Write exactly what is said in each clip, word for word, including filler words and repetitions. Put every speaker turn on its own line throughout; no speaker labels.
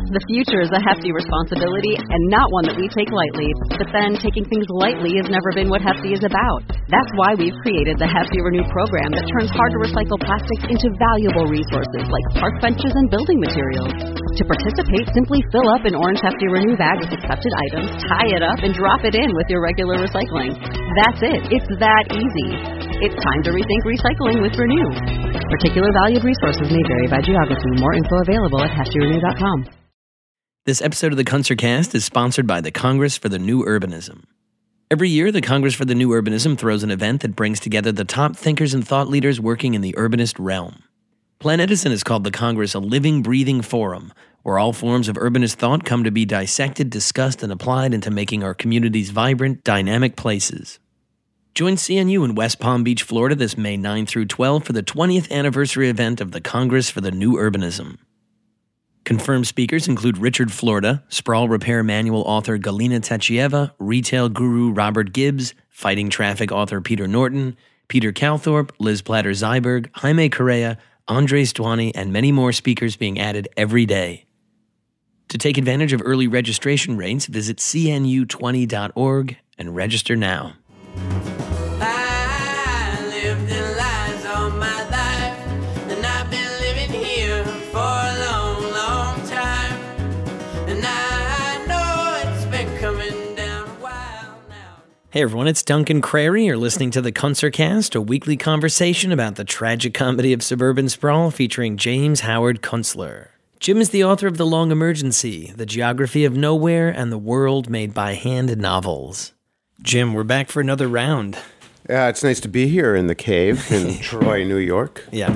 The future is a hefty responsibility and not one that we take lightly. But then, taking things lightly has never been what Hefty is about. That's why we've created the Hefty Renew program that turns hard-to-recycle plastics into valuable resources like park benches and building materials. To participate, simply fill up an orange Hefty Renew bag with accepted items, tie it up, and drop it in with your regular recycling. That's it. It's that easy. It's time to rethink recycling with Renew. Particular valued resources may vary by geography. More info available at hefty renew dot com.
This episode of the CunserCast is sponsored by the Congress for the New Urbanism. Every year, the Congress for the New Urbanism throws an event that brings together the top thinkers and thought leaders working in the urbanist realm. Plan Edison has called the Congress a living, breathing forum, where all forms of urbanist thought come to be dissected, discussed, and applied into making our communities vibrant, dynamic places. Join C N U in West Palm Beach, Florida this May ninth through twelfth for the twentieth anniversary event of the Congress for the New Urbanism. Confirmed speakers include Richard Florida, sprawl repair manual author Galina Tachieva, retail guru Robert Gibbs, fighting traffic author Peter Norton, Peter Calthorpe, Liz Platter-Zyberg, Jaime Correa, Andre Stwani, and many more speakers being added every day. To take advantage of early registration rates, visit C N U twenty dot org and register now.
I lived in lies all my life, and I've been living here for a long, long time. And I know it's been coming down a while now.
Hey everyone, it's Duncan Crary. You're listening to the CunserCast, a weekly conversation about the tragic comedy of suburban sprawl featuring James Howard Kunstler. Jim is the author of The Long Emergency, The Geography of Nowhere, and The World Made by Hand novels. Jim, we're back for another round.
Yeah, it's nice to be here in the cave in Troy, New York.
Yeah,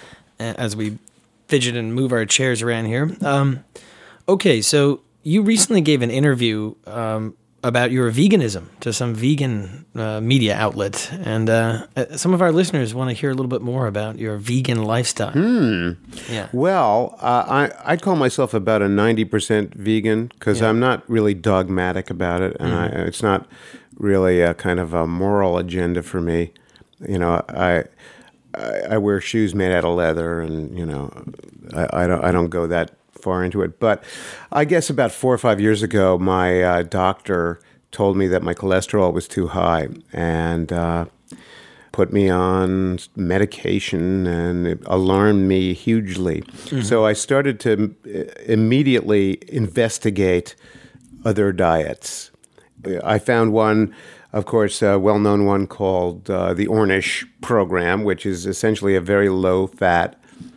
as we fidget and move our chairs around here. Um, okay, so you recently gave an interview um, about your veganism to some vegan uh, media outlet, and uh, some of our listeners want to hear a little bit more about your vegan lifestyle.
Hmm.
Yeah.
Well, uh, I, I'd call myself about a ninety percent vegan because
Yeah.
I'm not really dogmatic about it, and
Mm-hmm.
I, it's not really a kind of a moral agenda for me. You know, I, I I wear shoes made out of leather, and you know, I, I don't I don't go that far into it. But I guess about four or five years ago, my uh, doctor told me that my cholesterol was too high, and uh, put me on medication, and it alarmed me hugely. Mm-hmm. So I started to immediately investigate other diets. I found one, of course, a well-known one called uh, the Ornish program, which is essentially a very low-fat,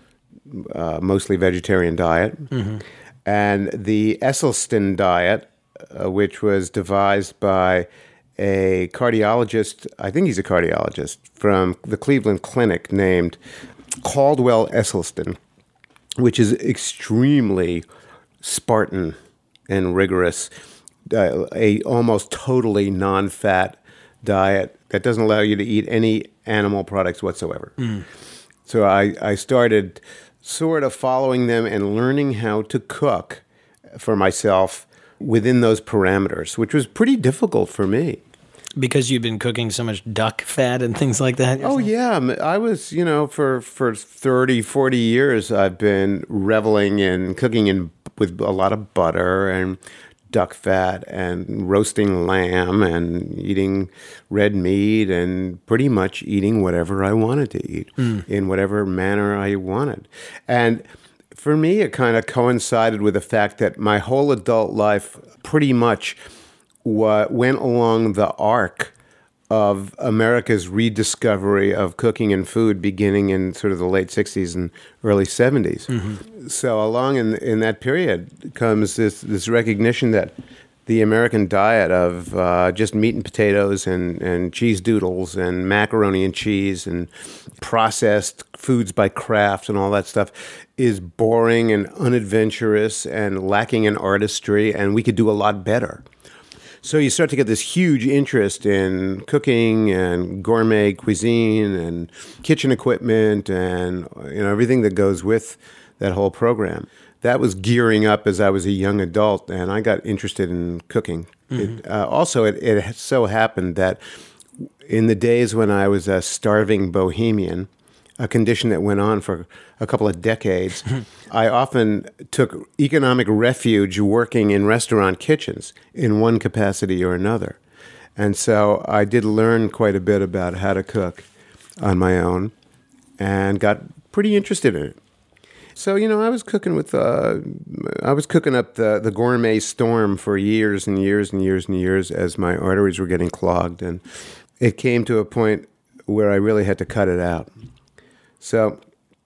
uh, mostly vegetarian diet. Mm-hmm. And the Esselstyn diet, uh, which was devised by a cardiologist, I think he's a cardiologist, from the Cleveland Clinic named Caldwell Esselstyn, which is extremely Spartan and rigorous. Uh, a almost totally non-fat diet that doesn't allow you to eat any animal products whatsoever. Mm. So I, I started sort of following them and learning how to cook for myself within those parameters, which was pretty difficult for me.
Because you've been cooking so much duck fat and things like that?
Oh, yeah. I was, you know, for, for thirty, forty years, I've been reveling in cooking in with a lot of butter and duck fat and roasting lamb and eating red meat and pretty much eating whatever I wanted to eat mm. in whatever manner I wanted. And for me, it kind of coincided with the fact that my whole adult life pretty much wa- went along the arc of America's rediscovery of cooking and food beginning in sort of the late sixties and early seventies. Mm-hmm. So along in in that period comes this, this recognition that the American diet of uh, just meat and potatoes and, and cheese doodles and macaroni and cheese and processed foods by Kraft and all that stuff is boring and unadventurous and lacking in artistry, and we could do a lot better. So you start to get this huge interest in cooking and gourmet cuisine and kitchen equipment and you know everything that goes with that whole program. That was gearing up as I was a young adult, and I got interested in cooking. Mm-hmm. It, uh, also, it, it so happened that in the days when I was a starving bohemian, a condition that went on for a couple of decades. I often took economic refuge working in restaurant kitchens in one capacity or another. And so I did learn quite a bit about how to cook on my own and got pretty interested in it. So, you know, I was cooking with, uh, I was cooking up the, the gourmet storm for years and years and years and years as my arteries were getting clogged. And it came to a point where I really had to cut it out. So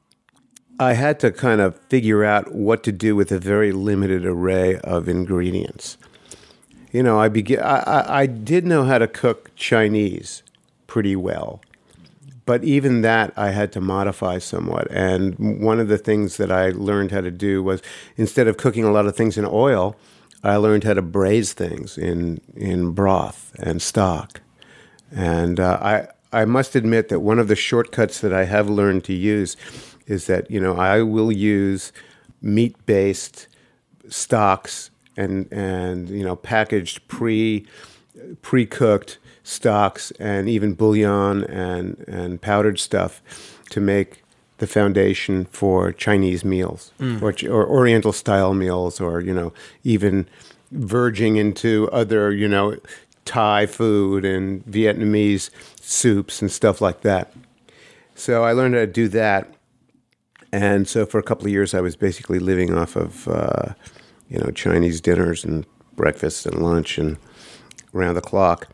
I had to kind of figure out what to do with a very limited array of ingredients. You know, I, begin, I, I, I did know how to cook Chinese pretty well. But even that, I had to modify somewhat. And one of the things that I learned how to do was, instead of cooking a lot of things in oil, I learned how to braise things in in broth and stock. And uh, I I must admit that one of the shortcuts that I have learned to use is that, you know, I will use meat-based stocks and and you know packaged pre pre-cooked stocks and even bouillon and, and powdered stuff to make the foundation for Chinese meals mm. or, or Oriental style meals, or, you know, even verging into other, you know, Thai food and Vietnamese soups and stuff like that. So I learned how to do that. And so for a couple of years, I was basically living off of, uh, you know, Chinese dinners and breakfast and lunch and around the clock.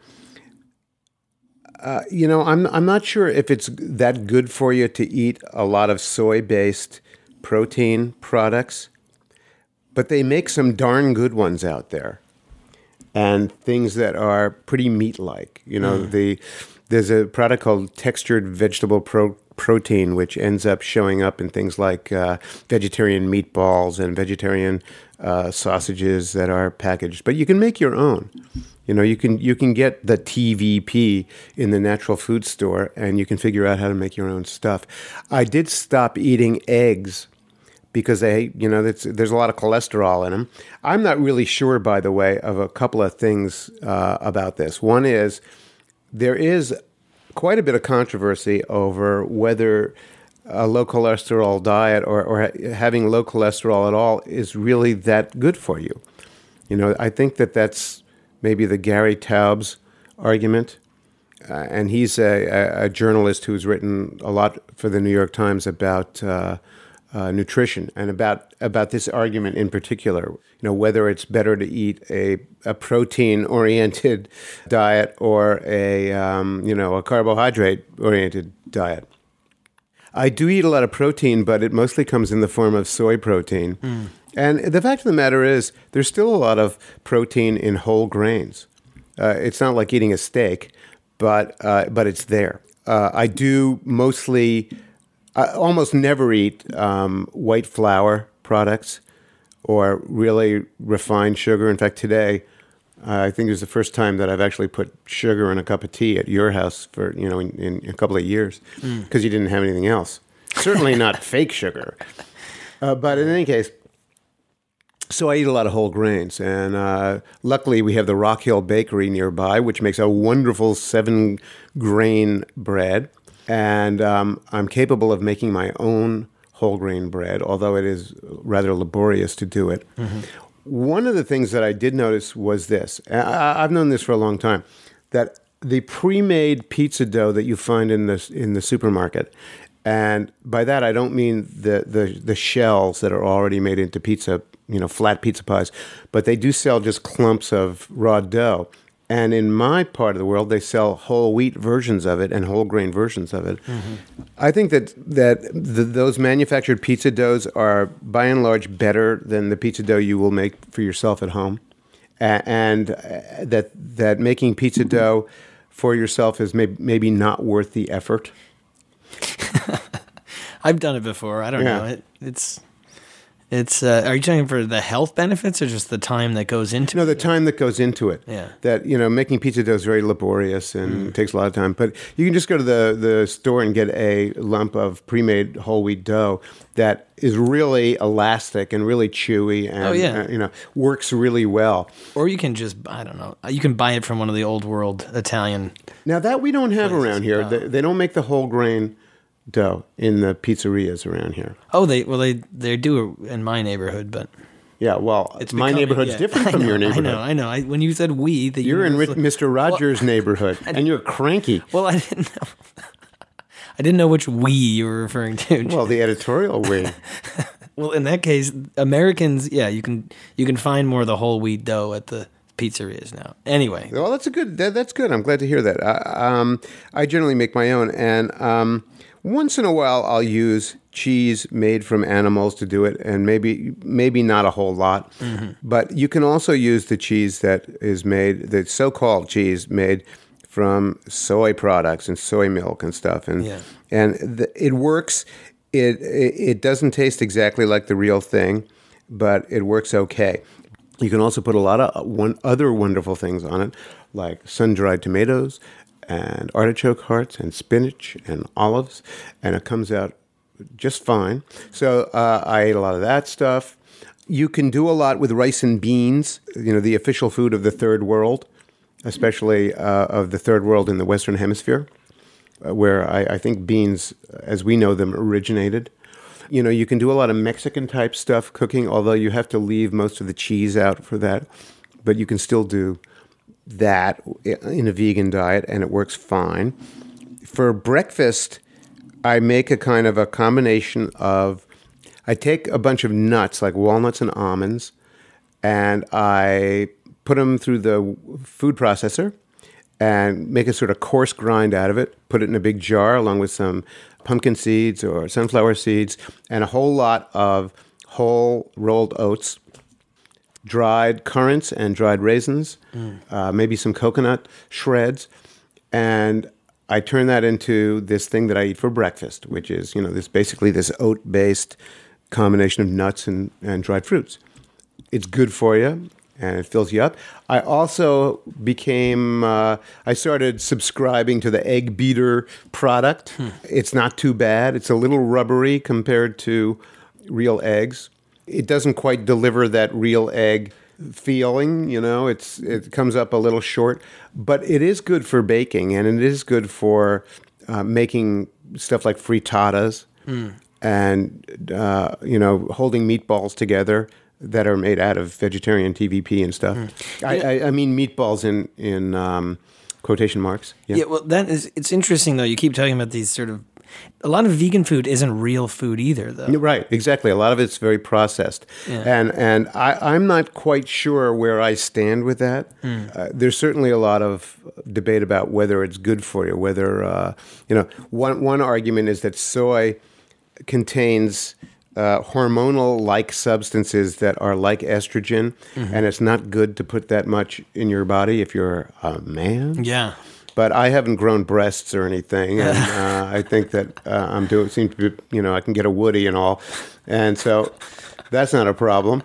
Uh, you know, I'm I'm not sure if it's that good for you to eat a lot of soy-based protein products, but they make some darn good ones out there, and things that are pretty meat-like. You know, mm. the there's a product called textured vegetable pro- protein, which ends up showing up in things like uh, vegetarian meatballs and vegetarian uh, sausages that are packaged. But you can make your own. You know, you can you can get the T V P in the natural food store, and you can figure out how to make your own stuff. I did stop eating eggs because they, you know, there's a lot of cholesterol in them. I'm not really sure, by the way, of a couple of things uh, about this. One is there is quite a bit of controversy over whether a low cholesterol diet or, or having low cholesterol at all is really that good for you. You know, I think that that's maybe the Gary Taubes argument. Uh, and he's a, a, a journalist who's written a lot for the New York Times about uh, uh, nutrition and about about this argument in particular. You know, whether it's better to eat a, a protein-oriented diet or a um, you know a carbohydrate-oriented diet. I do eat a lot of protein, but it mostly comes in the form of soy protein. Mm. And the fact of the matter is, there's still a lot of protein in whole grains. Uh, it's not like eating a steak, but uh, but it's there. Uh, I do mostly, I almost never eat um, white flour products or really refined sugar. In fact, today, uh, I think it was the first time that I've actually put sugar in a cup of tea at your house for, you know, in, in a couple of years because mm. you didn't have anything else. Certainly not fake sugar. Uh, but in any case, so I eat a lot of whole grains, and uh, luckily we have the Rock Hill Bakery nearby, which makes a wonderful seven-grain bread, and um, I'm capable of making my own whole grain bread, although it is rather laborious to do it. Mm-hmm. One of the things that I did notice was this. I, I've known this for a long time, that the pre-made pizza dough that you find in the in the supermarket, and by that I don't mean the the, the shells that are already made into pizza, you know, flat pizza pies, but they do sell just clumps of raw dough. And in my part of the world, they sell whole wheat versions of it and whole grain versions of it. Mm-hmm. I think that that the, those manufactured pizza doughs are, by and large, better than the pizza dough you will make for yourself at home, uh, and uh, that that making pizza dough for yourself is may, maybe not worth the effort.
I've done it before. I don't
yeah.
know. It, it's... It's. Uh, are you talking for the health benefits or just the time that goes into
no,
it?
No, the time that goes into it.
Yeah.
That, you know, making pizza dough is very laborious and mm. takes a lot of time. But you can just go to the, the store and get a lump of pre-made whole wheat dough that is really elastic and really chewy and,
oh, yeah.
uh, you know, works really well.
Or you can just, I don't know, you can buy it from one of the old world Italian
Now, that we don't have
places.
around here.
Oh.
They, they don't make the whole grain dough in the pizzerias around here.
Oh, they well they they do in my neighborhood, but
Yeah, well,
it's
my
becoming-
neighborhood's
yeah.
different from
I know,
your neighborhood.
I know, I know. I, when you said we, the
You're in
universal-
Mister Rogers' neighborhood, and you're cranky.
Well, I didn't know. I didn't know which we you were referring to.
Well, the editorial wing.
Well, in that case, Americans, yeah, you can you can find more of the whole wheat dough at the pizzerias now. Anyway,
Well, that's a good. That, that's good. I'm glad to hear that. I, um, I generally make my own, and um, once in a while, I'll use cheese made from animals to do it, and maybe maybe not a whole lot. Mm-hmm. But you can also use the cheese that is made, the so-called cheese made from soy products and soy milk and stuff, and
Yeah.
and the, it works. It, it it doesn't taste exactly like the real thing, but it works okay. You can also put a lot of one other wonderful things on it, like sun-dried tomatoes and artichoke hearts and spinach and olives, and it comes out just fine. So uh, I ate a lot of that stuff. You can do a lot with rice and beans, you know, the official food of the third world, especially uh, of the third world in the Western Hemisphere, uh, where I, I think beans, as we know them, originated. You know, you can do a lot of Mexican-type stuff cooking, although you have to leave most of the cheese out for that. But you can still do that in a vegan diet, and it works fine. For breakfast, I make a kind of a combination of, I take a bunch of nuts, like walnuts and almonds, and I put them through the food processor and make a sort of coarse grind out of it, put it in a big jar along with some pumpkin seeds or sunflower seeds, and a whole lot of whole rolled oats, dried currants and dried raisins, mm. uh, maybe some coconut shreds, and I turn that into this thing that I eat for breakfast, which is, you know, this basically this oat-based combination of nuts and, and dried fruits. It's good for you, and it fills you up. I also became, uh, I started subscribing to the egg beater product. Hmm. It's not too bad. It's a little rubbery compared to real eggs. It doesn't quite deliver that real egg feeling, you know, it's it comes up a little short, but it is good for baking, and it is good for uh, making stuff like frittatas hmm. and, uh, you know, holding meatballs together that are made out of vegetarian T V P and stuff. Mm. I, I, I mean meatballs in in um, quotation marks.
Yeah. yeah, well, that is. It's interesting though. You keep talking about these sort of. A lot of vegan food isn't real food either, though.
Right, exactly. A lot of it's very processed, yeah. and and I, I'm not quite sure where I stand with that. Mm. Uh, there's certainly a lot of debate about whether it's good for you. Whether uh, you know, one one argument is that soy contains Uh, hormonal-like substances that are like estrogen, mm-hmm. and it's not good to put that much in your body if you're a man.
Yeah.
But I haven't grown breasts or anything, and uh, I think that uh, I'm doing. Seem to be, you know, I can get a Woody and all, and so that's not a problem.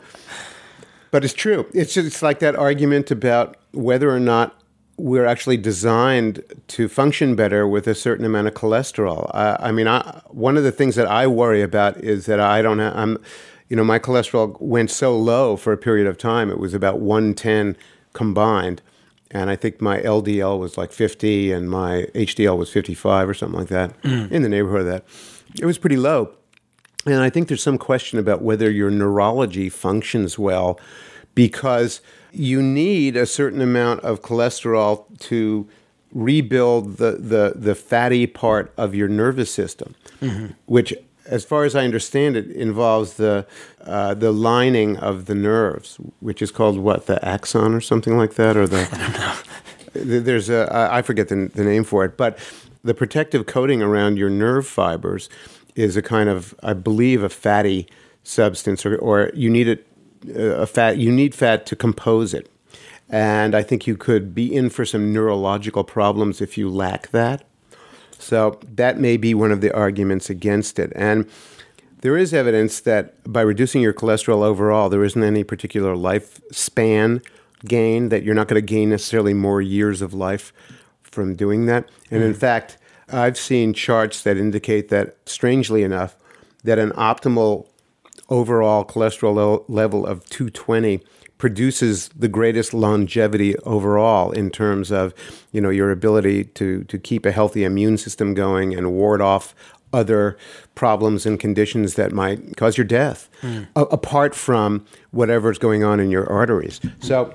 But it's true. It's just, it's like that argument about whether or not we're actually designed to function better with a certain amount of cholesterol. Uh, I mean, I, one of the things that I worry about is that I don't have, I'm, you know, my cholesterol went so low for a period of time. It was about one ten combined. And I think my L D L was like fifty and my H D L was fifty-five or something like that, mm. in the neighborhood of that. It was pretty low. And I think there's some question about whether your neurology functions well, because you need a certain amount of cholesterol to rebuild the, the, the fatty part of your nervous system, mm-hmm. which, as far as I understand it, involves the uh, the lining of the nerves, which is called what, the axon or something like that, or the
I don't know.
There's a I forget the, the name for it, but the protective coating around your nerve fibers is a kind of, I believe, a fatty substance, or, or you need it. A fat, you need fat to compose it, and I think you could be in for some neurological problems if you lack that. So that may be one of the arguments against it. And there is evidence that by reducing your cholesterol overall, there isn't any particular lifespan gain, that you're not going to gain necessarily more years of life from doing that. And in fact, I've seen charts that indicate that, strangely enough, that an optimal overall cholesterol level of two twenty produces the greatest longevity overall in terms of, you know, your ability to to keep a healthy immune system going and ward off other problems and conditions that might cause your death, mm. a- apart from whatever's going on in your arteries. Mm. So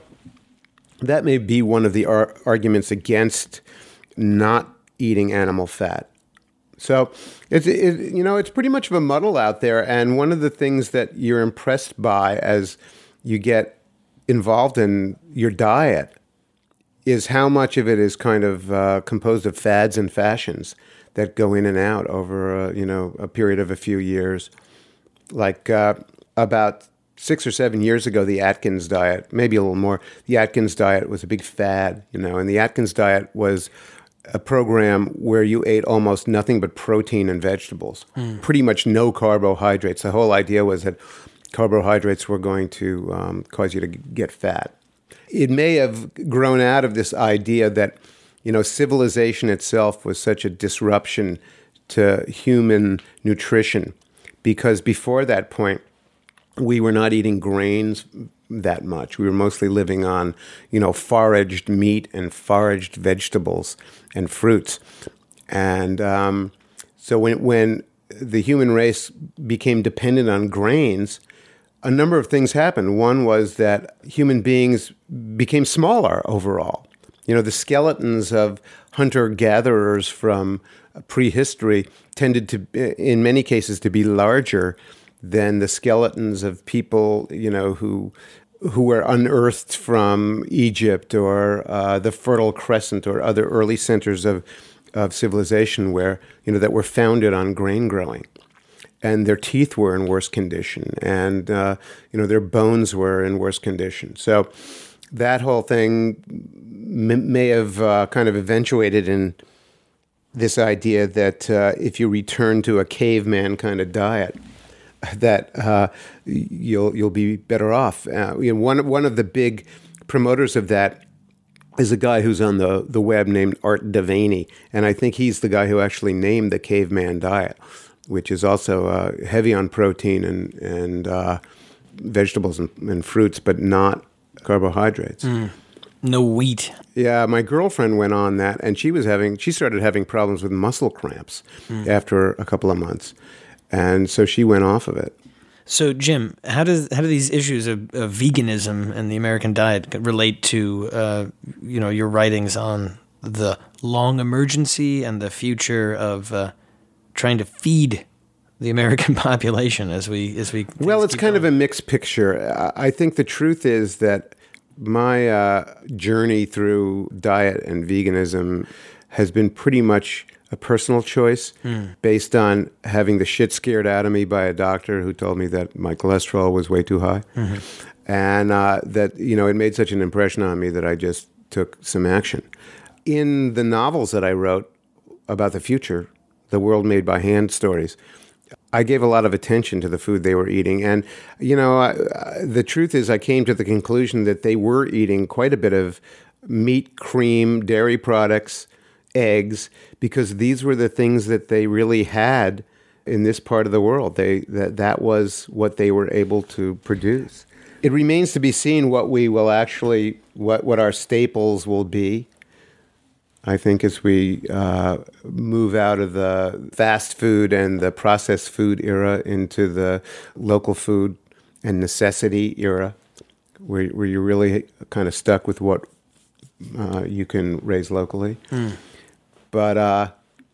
that may be one of the ar- arguments against not eating animal fat. So it's it, you know it's pretty much of a muddle out there, and one of the things that you're impressed by as you get involved in your diet is how much of it is kind of uh, composed of fads and fashions that go in and out over a, you know a period of a few years. Like uh, about six or seven years ago, the Atkins diet, maybe a little more, the Atkins diet was a big fad, you know, and the Atkins diet was a program where you ate almost nothing but protein and vegetables, mm. pretty much no carbohydrates. The whole idea was that carbohydrates were going to um, cause you to get fat. It may have grown out of this idea that, you know, civilization itself was such a disruption to human nutrition, because before that point, we were not eating grains that much. We were mostly living on, you know, foraged meat and foraged vegetables and fruits. And um, so when when the human race became dependent on grains, a number of things happened. One was that human beings became smaller overall. You know, the skeletons of hunter-gatherers from prehistory tended to, in many cases, to be larger than the skeletons of people, you know, who who were unearthed from Egypt or uh, the Fertile Crescent or other early centers of of civilization where, you know, that were founded on grain growing. And their teeth were in worse condition, and uh, you know their bones were in worse condition. So that whole thing m- may have uh, kind of eventuated in this idea that uh, if you return to a caveman kind of diet, that uh, you'll you'll be better off. Uh, you know, one one of the big promoters of that is a guy who's on the the web named Art Devaney, and I think he's the guy who actually named the caveman diet, which is also uh, heavy on protein and and uh, vegetables and, and fruits, but not carbohydrates.
Mm. No wheat.
Yeah, my girlfriend went on that, and she was having she started having problems with muscle cramps mm. after a couple of months, and so she went off of it.
So, Jim, how does how do these issues of, of veganism and the American diet relate to uh, you know your writings on the long emergency and the future of uh, trying to feed the American population as we as we
well, it's kind
going.
of a mixed picture. I think the truth is that my uh, journey through diet and veganism has been pretty much a personal choice mm. based on having the shit scared out of me by a doctor who told me that my cholesterol was way too high, mm-hmm. and uh, that you know it made such an impression on me that I just took some action. In the novels that I wrote about the future, the World Made by Hand stories, I gave a lot of attention to the food they were eating. And, you know, I, I, the truth is I came to the conclusion that they were eating quite a bit of meat, cream, dairy products, eggs, because these were the things that they really had in this part of the world. They that, that was what they were able to produce. It remains to be seen what we will actually, what, what our staples will be. I think as we uh, move out of the fast food and the processed food era into the local food and necessity era, where, where you're really kind of stuck with what uh, you can raise locally. Mm. But uh,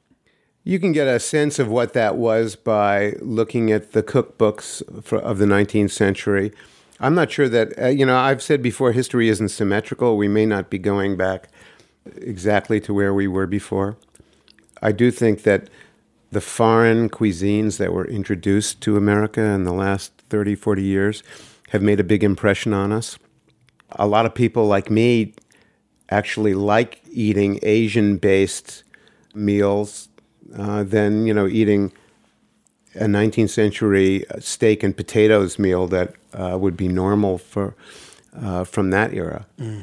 you can get a sense of what that was by looking at the cookbooks for, of the nineteenth century. I'm not sure that, uh, you know, I've said before, history isn't symmetrical. We may not be going back exactly to where we were before. I do think that the foreign cuisines that were introduced to America in the last thirty, forty years have made a big impression on us. A lot of people like me actually like eating Asian-based meals uh, than, you know, eating a nineteenth century steak and potatoes meal that uh, would be normal for uh, from that era. Mm.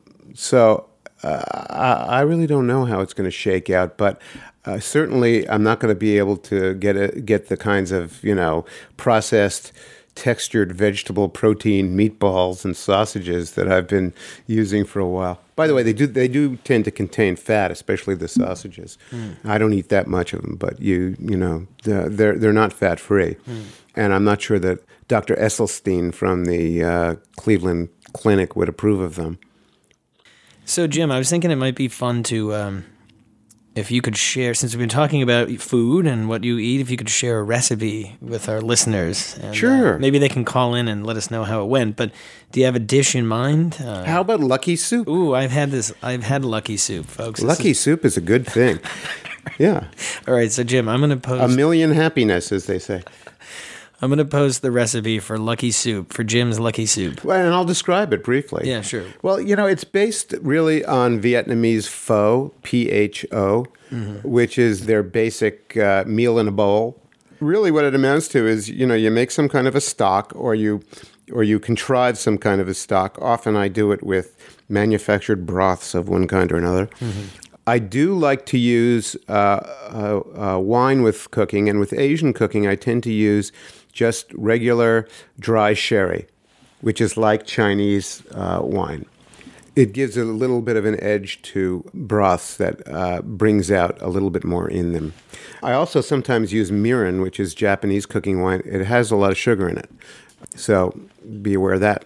So Uh, I, I really don't know how it's going to shake out, but uh, certainly I'm not going to be able to get a, get the kinds of, you know, processed textured vegetable protein meatballs and sausages that I've been using for a while. By the way, they do they do tend to contain fat, especially the sausages. Mm. I don't eat that much of them, but you you know they're they're not fat free, mm. and I'm not sure that Doctor Esselstyn from the uh, Cleveland Clinic would approve of them.
So, Jim, I was thinking it might be fun to. Um If you could share, since we've been talking about food and what you eat, if you could share a recipe with our listeners. And,
sure.
Uh, maybe they can call in and let us know how it went. But do you have a dish in mind? Uh,
how about Lucky Soup?
Ooh, I've had this. I've had Lucky Soup, folks.
Lucky is... Soup is a good thing. Yeah.
All right, so Jim, I'm going to post...
A million happiness, as they say.
I'm going to post the recipe for Lucky Soup, for Jim's Lucky Soup.
Well, and I'll describe it briefly.
Yeah, sure.
Well, you know, it's based really on Vietnamese pho, P H O, mm-hmm. which is their basic uh, meal in a bowl. Really what it amounts to is, you know, you make some kind of a stock or you or you contrive some kind of a stock. Often I do it with manufactured broths of one kind or another. Mm-hmm. I do like to use uh, uh, uh, wine with cooking, and with Asian cooking, I tend to use just regular dry sherry, which is like Chinese uh, wine. It gives a little bit of an edge to broths that uh, brings out a little bit more in them. I also sometimes use mirin, which is Japanese cooking wine. It has a lot of sugar in it, so be aware of that.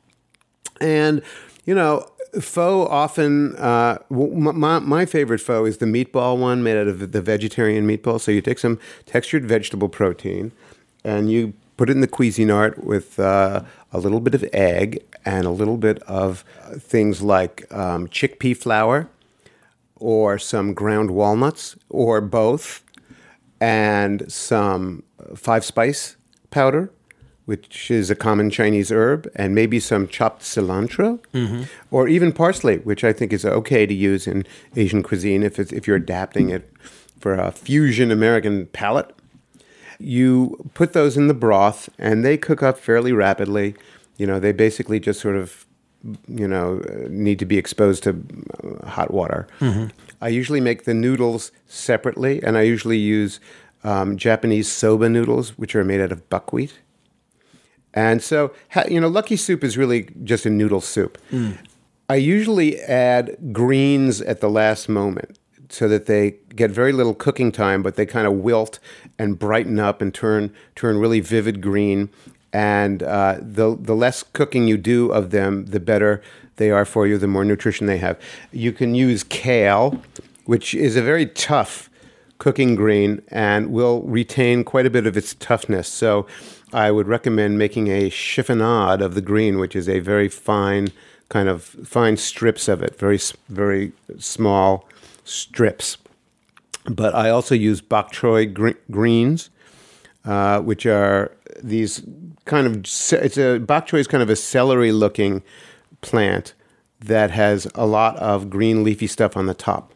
And, you know, pho often, uh, my, my favorite pho is the meatball one made out of the vegetarian meatball. So you take some textured vegetable protein and you put it in the Cuisinart with uh, a little bit of egg and a little bit of things like um, chickpea flour or some ground walnuts or both, and some five spice powder, which is a common Chinese herb, and maybe some chopped cilantro, mm-hmm. or even parsley, which I think is okay to use in Asian cuisine if it's, if you're adapting it for a fusion American palate. You put those in the broth, and they cook up fairly rapidly. You know, they basically just sort of, you know, need to be exposed to hot water. Mm-hmm. I usually make the noodles separately, and I usually use um, Japanese soba noodles, which are made out of buckwheat. And so, you know, Lucky Soup is really just a noodle soup. Mm. I usually add greens at the last moment so that they get very little cooking time, but they kind of wilt and brighten up and turn turn really vivid green. And uh, the the less cooking you do of them, the better they are for you, the more nutrition they have. You can use kale, which is a very tough cooking green and will retain quite a bit of its toughness. So I would recommend making a chiffonade of the green, which is a very fine kind of fine strips of it, very, very small strips. But I also use bok choy gre- greens, uh, which are these kind of, it's a, bok choy is kind of a celery-looking plant that has a lot of green leafy stuff on the top.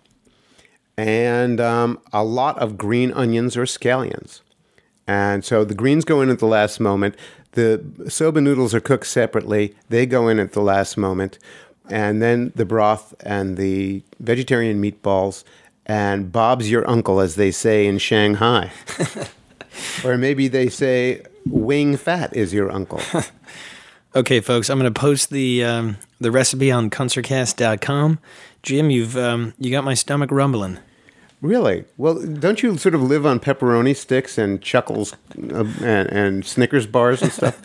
And um, a lot of green onions or scallions. And so the greens go in at the last moment. The soba noodles are cooked separately. They go in at the last moment. And then the broth and the vegetarian meatballs and Bob's your uncle, as they say in Shanghai. Or maybe they say wing fat is your uncle.
Okay, folks, I'm going to post the um, the recipe on Kunstercast dot com. Jim, you've um, you got my stomach rumbling.
Really? Well, don't you sort of live on pepperoni sticks and Chuckles uh, and, and Snickers bars and stuff?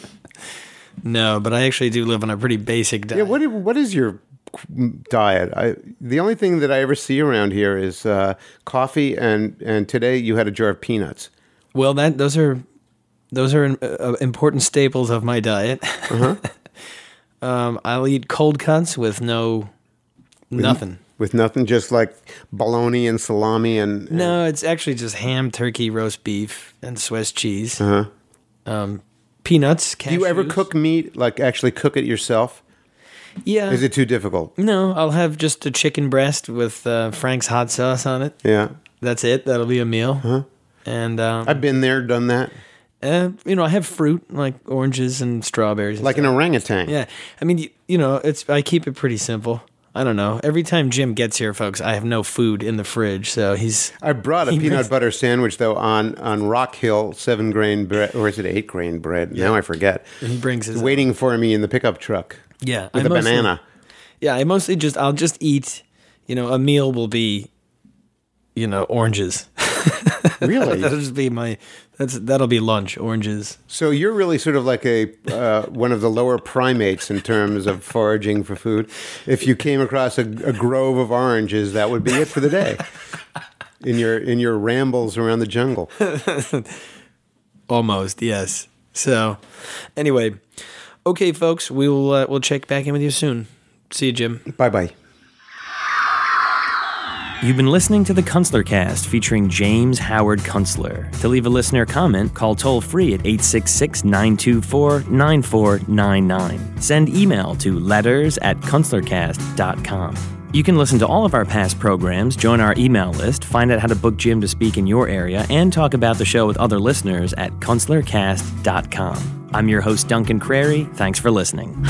No, but I actually do live on a pretty basic diet.
Yeah, what what is your diet? I, the only thing that I ever see around here is uh, coffee, and, and today you had a jar of peanuts.
Well, that those are those are uh, important staples of my diet. Uh-huh. um, I'll eat cold cuts with no
with,
nothing.
With nothing, just like bologna and salami and, and...
No, it's actually just ham, turkey, roast beef, and Swiss cheese. Uh-huh. Um, peanuts, cashews.
Do you ever cook meat, like actually cook it yourself?
Yeah.
Is it too difficult?
No, I'll have just a chicken breast with uh, Frank's hot sauce on it.
Yeah.
That's it. That'll be a meal.
Huh?
And um,
I've been there, done that.
Uh, you know, I have fruit like oranges and strawberries. And
like
stuff.
An orangutan.
Yeah. I mean, you, you know, it's I keep it pretty simple. I don't know. Every time Jim gets here, folks, I have no food in the fridge, so he's...
I brought a
he
peanut
makes-
butter sandwich, though, on, on Rock Hill, seven-grain bread, or is it eight-grain bread? Now I forget.
And he brings his...
Waiting for me in the pickup truck.
Yeah.
With
I
a
mostly-
banana.
Yeah, I mostly just... I'll just eat... You know, a meal will be, you know, oranges.
Really?
That'll just be my... That's That'll be lunch, oranges.
So you're really sort of like a uh, one of the lower primates in terms of foraging for food. If you came across a, a grove of oranges, that would be it for the day. In your in your rambles around the jungle.
Almost, yes. So, anyway, okay, folks, we will uh, we'll check back in with you soon. See you, Jim.
Bye bye.
You've been listening to the Kunstler Cast featuring James Howard Kunstler. To leave a listener comment, call toll-free at eight six six, nine two four, nine four nine nine. Send email to letters at kunstlercast dot com. You can listen to all of our past programs, join our email list, find out how to book Jim to speak in your area, and talk about the show with other listeners at kunstler cast dot com. I'm your host, Duncan Crary. Thanks for listening.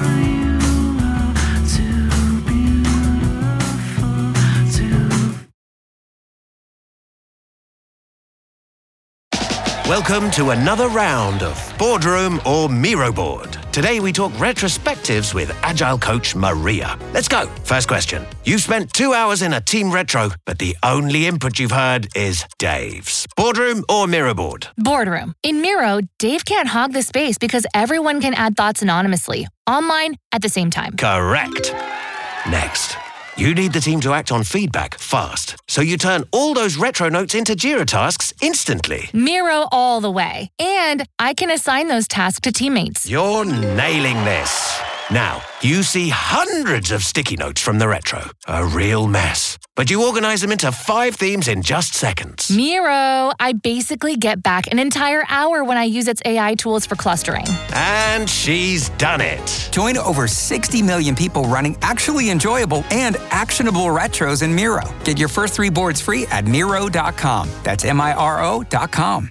Welcome to another round of Boardroom or Miro Board. Today we talk retrospectives with Agile coach Maria. Let's go. First question. You've spent two hours in a team retro, but the only input you've heard is Dave's. Boardroom or Miro Board?
Boardroom. In Miro, Dave can't hog the space because everyone can add thoughts anonymously, online, at the same time.
Correct. Next. You need the team to act on feedback fast, so you turn all those retro notes into Jira tasks instantly.
Miro all the way. And I can assign those tasks to teammates.
You're nailing this. Now, you see hundreds of sticky notes from the retro. A real mess. But you organize them into five themes in just seconds.
Miro, I basically get back an entire hour when I use its A I tools for clustering.
And she's done it.
Join over sixty million people running actually enjoyable and actionable retros in Miro. Get your first three boards free at Miro dot com. That's M I R O dot com.